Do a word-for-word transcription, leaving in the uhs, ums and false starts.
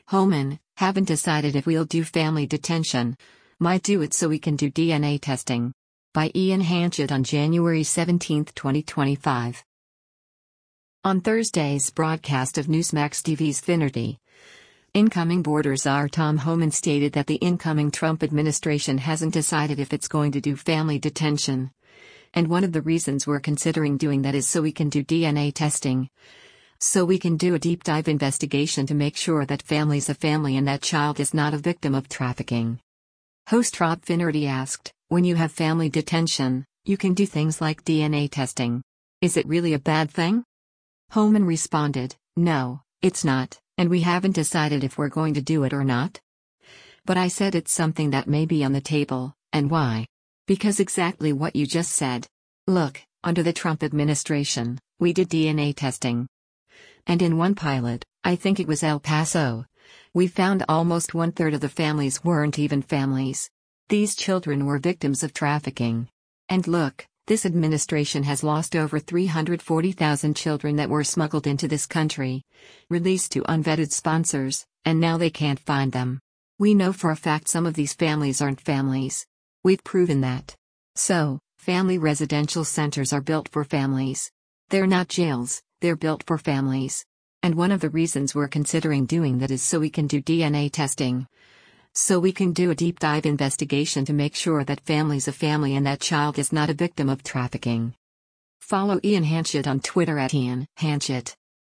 Homan, haven't decided if we'll do family detention. Might do it so we can do D N A testing. By Ian Hanchett on January seventeenth, twenty twenty-five. On Thursday's broadcast of Newsmax T V's Finnerty, incoming border czar Tom Homan stated that the incoming Trump administration hasn't decided if it's going to do family detention. And one of the reasons we're considering doing that is so we can do D N A testing. So we can do a deep dive investigation to make sure that family's a family and that child is not a victim of trafficking. Host Rob Finnerty asked, when you have family detention, you can do things like D N A testing. Is it really a bad thing? Homan responded, no, it's not, and we haven't decided if we're going to do it or not. But I said it's something that may be on the table, and why? Because exactly what you just said. Look, under the Trump administration, we did D N A testing. And in one pilot, I think it was El Paso, we found almost one-third of the families weren't even families. These children were victims of trafficking. And look, this administration has lost over three hundred forty thousand children that were smuggled into this country, released to unvetted sponsors, and now they can't find them. We know for a fact some of these families aren't families. We've proven that. So, family residential centers are built for families. They're not jails, they're built for families. And one of the reasons we're considering doing that is so we can do D N A testing. So we can do a deep dive investigation to make sure that family's a family and that child is not a victim of trafficking. Follow Ian Hanchett on Twitter at Ian Hanchett.